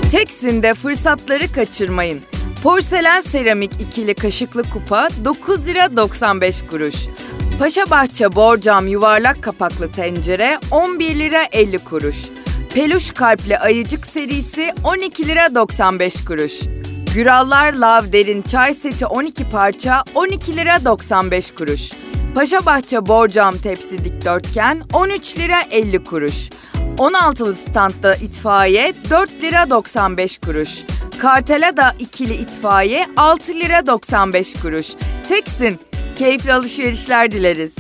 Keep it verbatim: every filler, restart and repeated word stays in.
Teksim'de fırsatları kaçırmayın. Porselen seramik ikili kaşıklı kupa dokuz lira doksan beş kuruş. Paşabahçe borcam yuvarlak kapaklı tencere on bir lira elli kuruş. Peluş kalpli ayıcık serisi on iki lira doksan beş kuruş. Gürallar lav derin çay seti on iki parça on iki lira doksan beş kuruş. Paşabahçe borcam tepsi dikdörtgen on üç lira elli kuruş. on altılı standta itfaiye dört lira doksan beş kuruş. Kartelada ikili itfaiye altı lira doksan beş kuruş. Teksin, keyifli alışverişler dileriz.